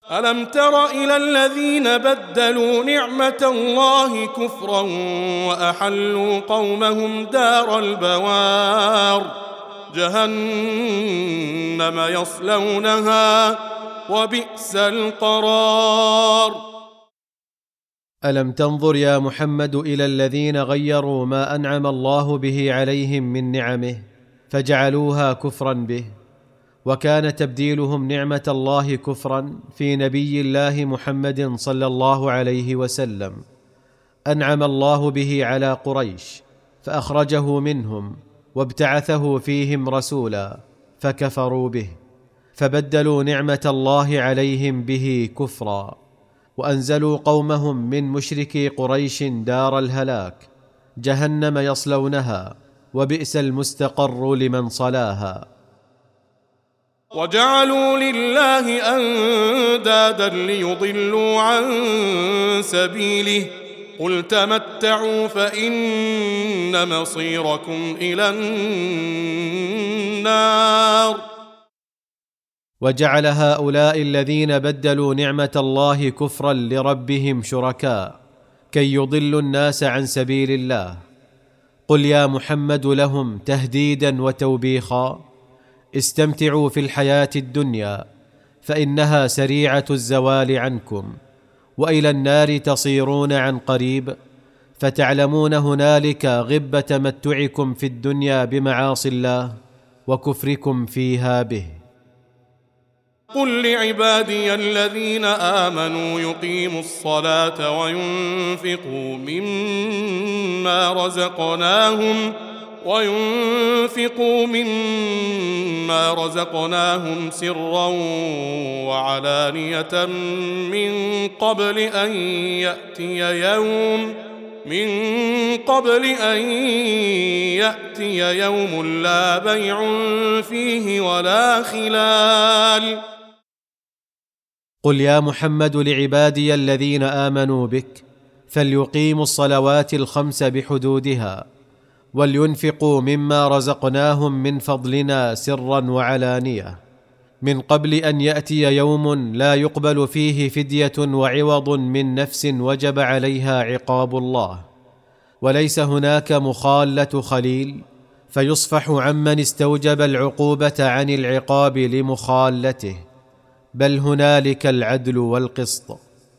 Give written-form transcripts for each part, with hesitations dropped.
ألم تر إلى الذين بدلوا نعمة الله كفرا وأحلوا قومهم دار البوار جهنم يصلونها وبئس القرار. ألم تنظر يا محمد إلى الذين غيروا ما أنعم الله به عليهم من نعمه فجعلوها كفرا به، وكان تبديلهم نعمة الله كفرا في نبي الله محمد صلى الله عليه وسلم أنعم الله به على قريش فأخرجه منهم وابتعثه فيهم رسولا فكفروا به، فبدلوا نعمة الله عليهم به كفرا، وأنزلوا قومهم من مشركي قريش دار الهلاك جهنم يصلونها وبئس المستقر لمن صلاها. وجعلوا لله أندادا ليضلوا عن سبيله قل تمتعوا فإن مصيركم إلى النار. وجعل هؤلاء الذين بدلوا نعمة الله كفرا لربهم شركاء كي يضلوا الناس عن سبيل الله. قل يا محمد لهم تهديدا وتوبيخا: استمتعوا في الحياة الدنيا فإنها سريعة الزوال عنكم، وإلى النار تصيرون عن قريب، فتعلمون هنالك غبة تمتعكم في الدنيا بمعاصي الله وكفركم فيها به. قل لعبادي الذين آمنوا يقيموا الصلاة وينفقوا مما رزقناهم سرا وعلانية من قبل أن يأتي يوم لا بيع فيه ولا خلال. قل يا محمد لعبادي الذين آمنوا بك فليقيموا الصلوات الخمس بحدودها، ولينفقوا مما رزقناهم من فضلنا سرا وعلانية، من قبل أن يأتي يوم لا يقبل فيه فدية وعوض من نفس وجب عليها عقاب الله، وليس هناك مخالة خليل فيصفح عمن استوجب العقوبة عن العقاب لمخالته، بل هنالك العدل والقسط.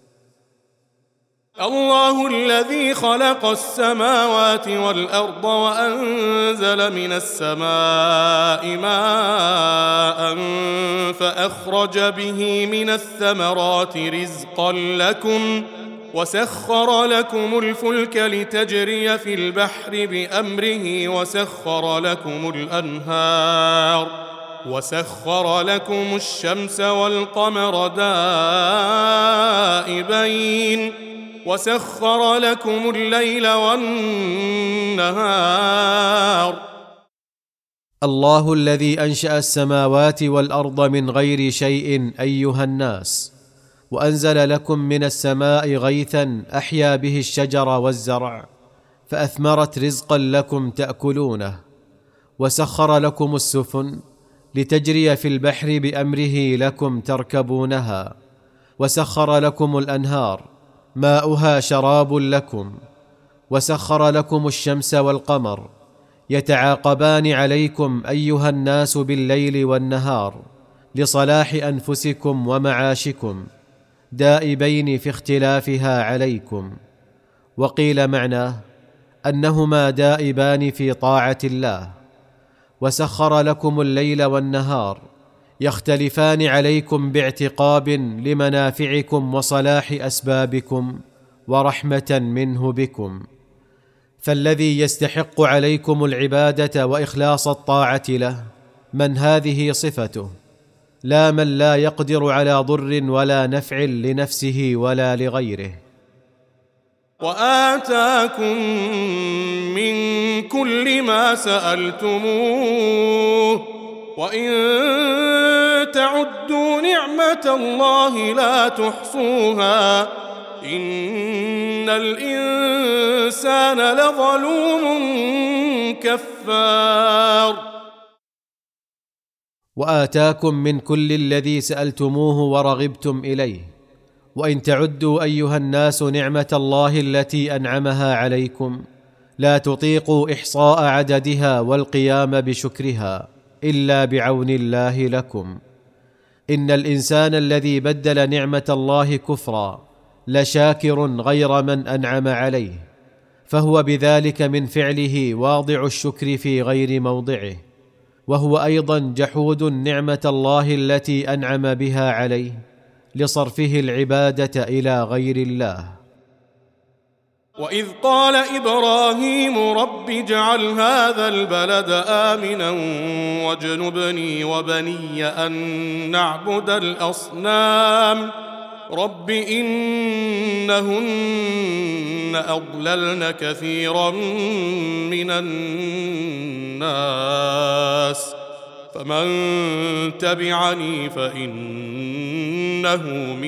الله الذي خلق السماوات والأرض وأنزل من السماء ماء فأخرج به من الثمرات رزقا لكم وسخر لكم الفلك لتجري في البحر بأمره وسخر لكم الشمس والقمر دائبين وسخر لكم الليل والنهار. الله الذي أنشأ السماوات والأرض من غير شيء أيها الناس، وأنزل لكم من السماء غيثا أحيا به الشجر والزرع فأثمرت رزقا لكم تأكلونه، وسخر لكم السفن لتجري في البحر بأمره لكم تركبونها، وسخر لكم الأنهار ماؤها شراب لكم، وسخر لكم الشمس والقمر يتعاقبان عليكم أيها الناس بالليل والنهار لصلاح أنفسكم ومعاشكم، دائبين في اختلافها عليكم. وقيل معناه أنهما دائبان في طاعة الله. وسخر لكم الليل والنهار يختلفان عليكم باعتقاب لمنافعكم وصلاح أسبابكم ورحمة منه بكم. فالذي يستحق عليكم العبادة وإخلاص الطاعة له من هذه صفته، لا من لا يقدر على ضر ولا نفع لنفسه ولا لغيره. وآتاكم من كل ما سألتموه وإن تعدوا نعمة الله لا تحصوها إن الإنسان لظلوم كفار. وآتاكم من كل الذي سألتموه ورغبتم إليه، وإن تعدوا أيها الناس نعمة الله التي أنعمها عليكم لا تطيقوا إحصاء عددها والقيام بشكرها إلا بعون الله لكم. إن الإنسان الذي بدل نعمة الله كفرا لشاكر غير من أنعم عليه، فهو بذلك من فعله واضع الشكر في غير موضعه، وهو أيضا جحود نعمة الله التي أنعم بها عليه لصرفه العبادة إلى غير الله. وإذ قال إبراهيم رب اجعل هذا البلد آمنا واجنبني وبني أن نعبد الأصنام رب إنهن أضللن كثيرا من الناس فمن تبعني فإنه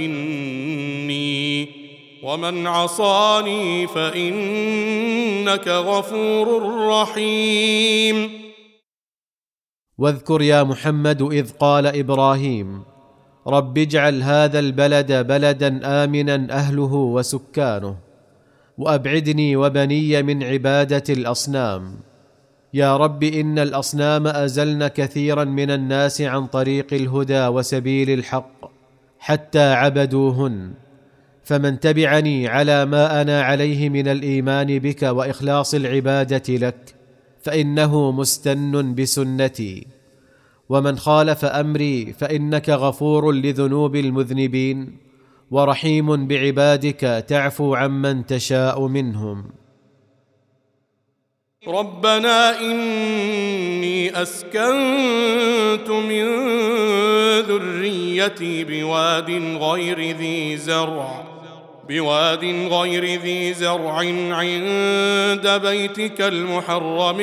مني ومن عصاني فإنك غفور رحيم. واذكر يا محمد إذ قال إبراهيم رب اجعل هذا البلد بلدا آمنا أهله وسكانه وأبعدني وبني من عبادة الأصنام. يا رب إن الأصنام أزلن كثيرا من الناس عن طريق الهدى وسبيل الحق حتى عبدوهن، فمن تبعني على ما أنا عليه من الإيمان بك وإخلاص العبادة لك فإنه مستن بسنتي، ومن خالف أمري فإنك غفور لذنوب المذنبين ورحيم بعبادك تعفو عمن تشاء منهم. ربنا إني أسكنت من ذريتي بواد غير ذي زرع عند بيتك المحرم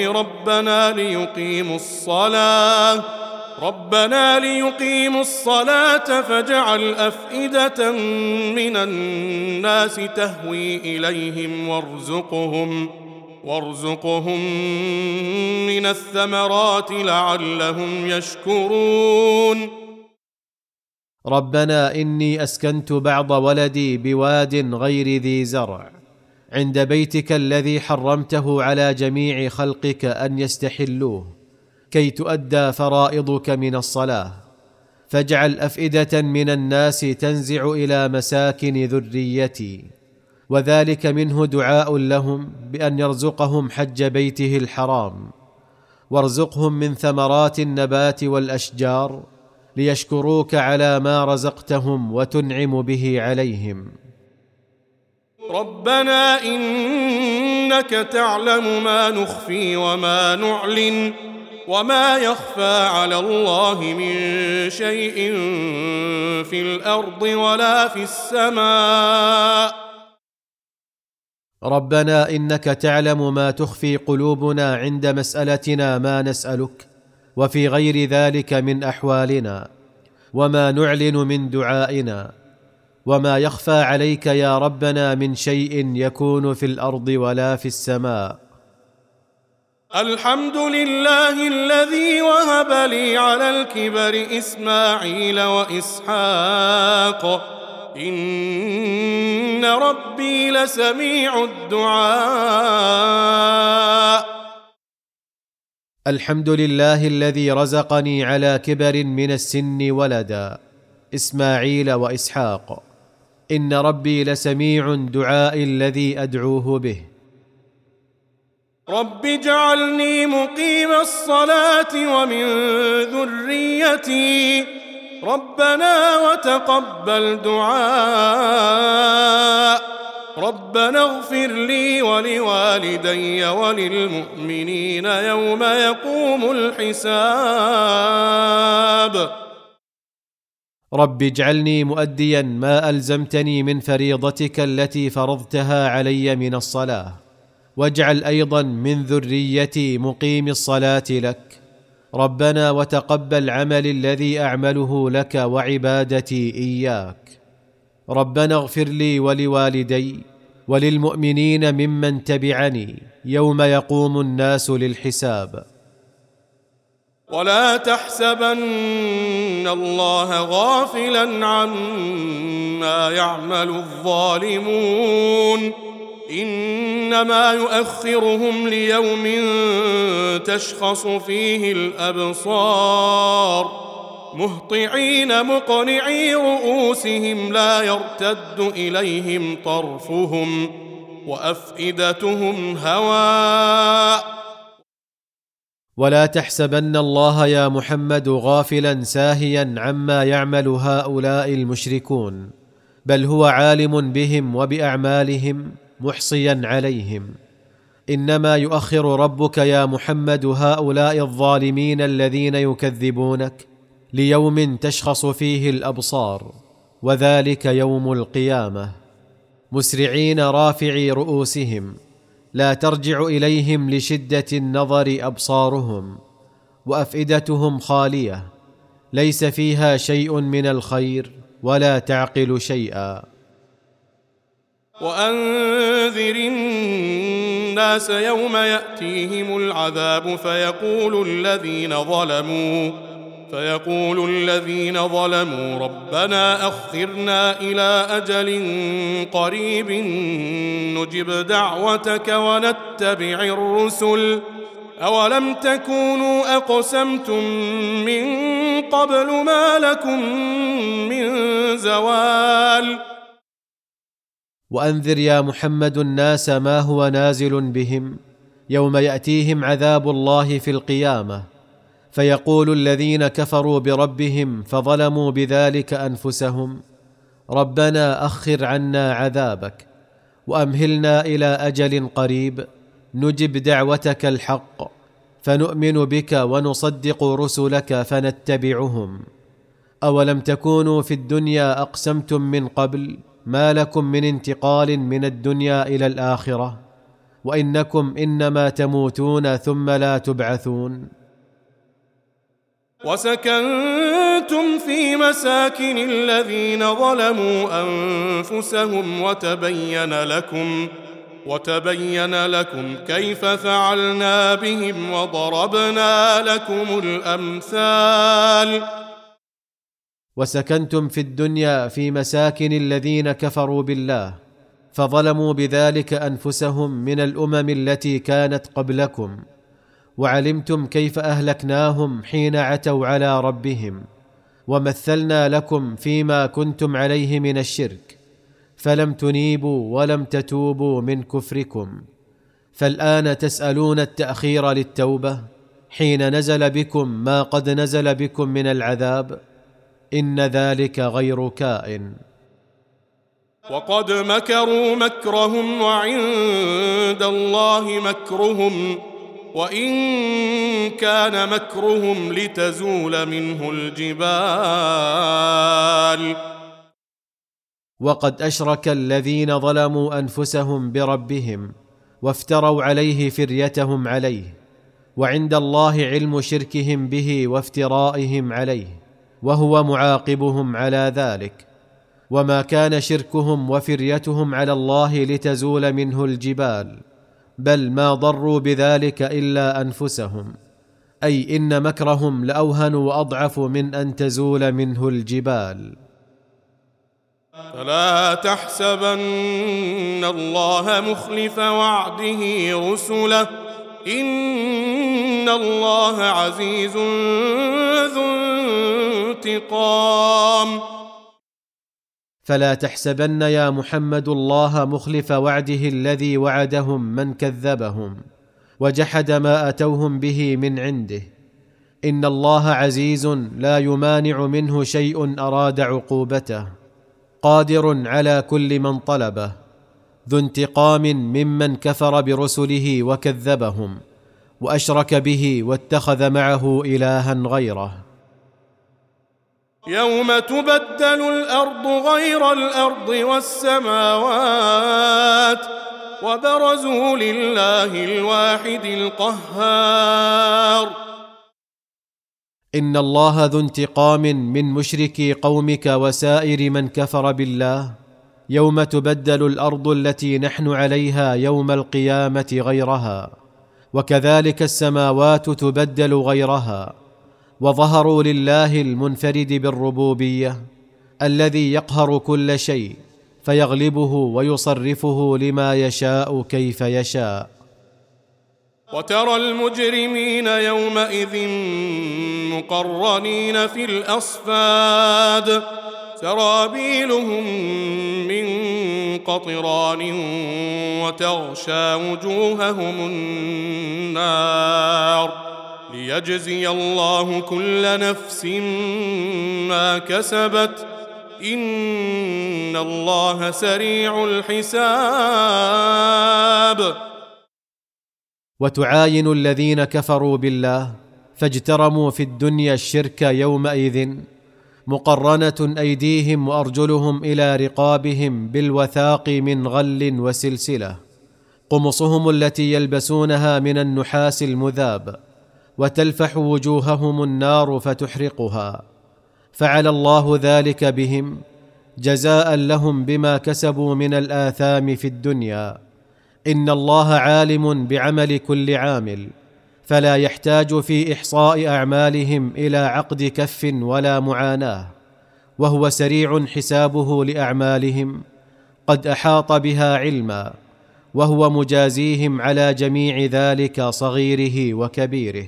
ربنا ليقيموا الصلاة فاجعل أفئدة من الناس تهوي إليهم وارزقهم من الثمرات لعلهم يشكرون. ربنا إني أسكنت بعض ولدي بواد غير ذي زرع عند بيتك الذي حرمته على جميع خلقك أن يستحلوه كي تؤدى فرائضك من الصلاة، فاجعل أفئدة من الناس تنزع إلى مساكن ذريتي، وذلك منه دعاء لهم بأن يرزقهم حج بيته الحرام، وارزقهم من ثمرات النبات والأشجار ليشكروك على ما رزقتهم وتنعم به عليهم. ربنا إنك تعلم ما نخفي وما نعلن وما يخفى على الله من شيء في الأرض ولا في السماء. ربنا إنك تعلم ما تخفي قلوبنا عند مسألتنا ما نسألك وفي غير ذلك من أحوالنا، وما نعلن من دعائنا، وما يخفى عليك يا ربنا من شيء يكون في الأرض ولا في السماء. الحمد لله الذي وهب لي على الكبر إسماعيل وإسحاق إن ربي لسميع الدعاء. الحمد لله الذي رزقني على كبر من السن ولدا إسماعيل وإسحاق إن ربي لسميع دعاء الذي أدعوه به. رب اجعلني مقيم الصلاة ومن ذريتي ربنا وتقبل دعاء ربنا اغفر لي ولوالدي وللمؤمنين يوم يقوم الحساب. رب اجعلني مؤديا ما ألزمتني من فريضتك التي فرضتها علي من الصلاة، واجعل أيضا من ذريتي مقيم الصلاة لك. ربنا وتقبل عمل الذي أعمله لك وعبادتي إياك. ربنا اغفر لي ولوالدي وللمؤمنين ممن تبعني يوم يقوم الناس للحساب. ولا تحسبن الله غافلا عما يعمل الظالمون إنما يؤخرهم ليوم تشخص فيه الأبصار مهطعين مقنعي رؤوسهم لا يرتد إليهم طرفهم وأفئدتهم هواء. ولا تحسبن الله يا محمد غافلا ساهيا عما يعمل هؤلاء المشركون، بل هو عالم بهم وبأعمالهم محصيا عليهم. إنما يؤخر ربك يا محمد هؤلاء الظالمين الذين يكذبونك ليوم تشخص فيه الأبصار، وذلك يوم القيامة، مسرعين رافعي رؤوسهم، لا ترجع إليهم لشدة النظر أبصارهم، وأفئدتهم خالية ليس فيها شيء من الخير ولا تعقل شيئا. وأنذر الناس يوم يأتيهم العذاب فيقول الذين ظلموا ربنا أخرنا إلى أجل قريب نجب دعوتك ونتبع الرسل أولم تكونوا أقسمتم من قبل ما لكم من زوال. وأنذر يا محمد الناس ما هو نازل بهم يوم يأتيهم عذاب الله في القيامة، فيقول الذين كفروا بربهم فظلموا بذلك أنفسهم ربنا أخر عنا عذابك وأمهلنا إلى أجل قريب نجب دعوتك الحق فنؤمن بك ونصدق رسلك فنتبعهم. أولم تكونوا في الدنيا أقسمتم من قبل ما لكم من انتقال من الدنيا إلى الآخرة، وإنكم إنما تموتون ثم لا تبعثون. وسكنتم في مساكن الذين ظلموا أنفسهم وتبين لكم كيف فعلنا بهم وضربنا لكم الأمثال. وسكنتم في الدنيا في مساكن الذين كفروا بالله فظلموا بذلك أنفسهم من الأمم التي كانت قبلكم، وعلمتم كيف أهلكناهم حين عتوا على ربهم، ومثلنا لكم فيما كنتم عليه من الشرك، فلم تنيبوا ولم تتوبوا من كفركم، فالآن تسألون التأخير للتوبة حين نزل بكم ما قد نزل بكم من العذاب، إن ذلك غير كائن. وقد مكروا مكرهم وعند الله مكرهم وإن كان مكرهم لتزول منه الجبال. وقد أشرك الذين ظلموا أنفسهم بربهم وافتروا عليه فريتهم عليه، وعند الله علم شركهم به وافترائهم عليه، وهو معاقبهم على ذلك. وما كان شركهم وفريتهم على الله لتزول منه الجبال، بل ما ضروا بذلك إلا أنفسهم، أي إن مكرهم لأوهن وأضعف من أن تزول منه الجبال. فلا تحسبن الله مخلف وعده رسله إن الله عزيز ذو انتقام. فلا تحسبن يا محمد الله مخلف وعده الذي وعدهم من كذبهم وجحد ما أتوهم به من عنده، إن الله عزيز لا يمانع منه شيء أراد عقوبته، قادر على كل من طلبه، ذو انتقام ممن كفر برسله وكذبهم وأشرك به واتخذ معه إلها غيره. يوم تبدل الأرض غير الأرض والسماوات وبرزوا لله الواحد القهار. إن الله ذو انتقام من مشركي قومك وسائر من كفر بالله، يوم تبدل الأرض التي نحن عليها يوم القيامة غيرها، وكذلك السماوات تبدل غيرها، وظهروا لله المنفرد بالربوبيه الذي يقهر كل شيء فيغلبه ويصرفه لما يشاء كيف يشاء. وترى المجرمين يومئذ مقرنين في الأصفاد سرابيلهم من قطران وتغشى وجوههم النار ليجزي الله كل نفس ما كسبت إن الله سريع الحساب. وتعاين الذين كفروا بالله فاجترموا في الدنيا الشرك يومئذ مقرنة أيديهم وأرجلهم إلى رقابهم بالوثاق من غل وسلسلة، قمصهم التي يلبسونها من النحاس المذاب، وتلفح وجوههم النار فتحرقها. فعل الله ذلك بهم جزاء لهم بما كسبوا من الآثام في الدنيا. إن الله عالم بعمل كل عامل، فلا يحتاج في إحصاء أعمالهم إلى عقد كف ولا معاناة، وهو سريع حسابه لأعمالهم قد أحاط بها علما، وهو مجازيهم على جميع ذلك صغيره وكبيره.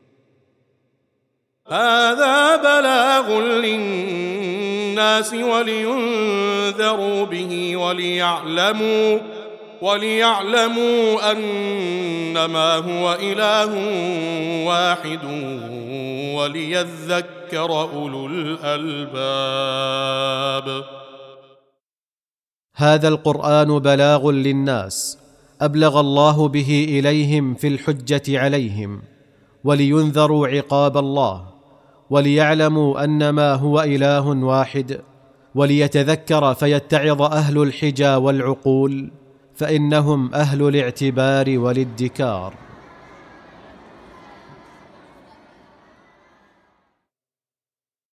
هذا بلاغ للناس ولينذروا به وليعلموا أنما هو إله واحد وليذكر أولو الألباب. هذا القرآن بلاغ للناس أبلغ الله به إليهم في الحجة عليهم، ولينذروا عقاب الله، وليعلموا أنما هو إله واحد، وليتذكر فيتعظ أهل الحجى والعقول، فإنهم أهل الاعتبار والادكار.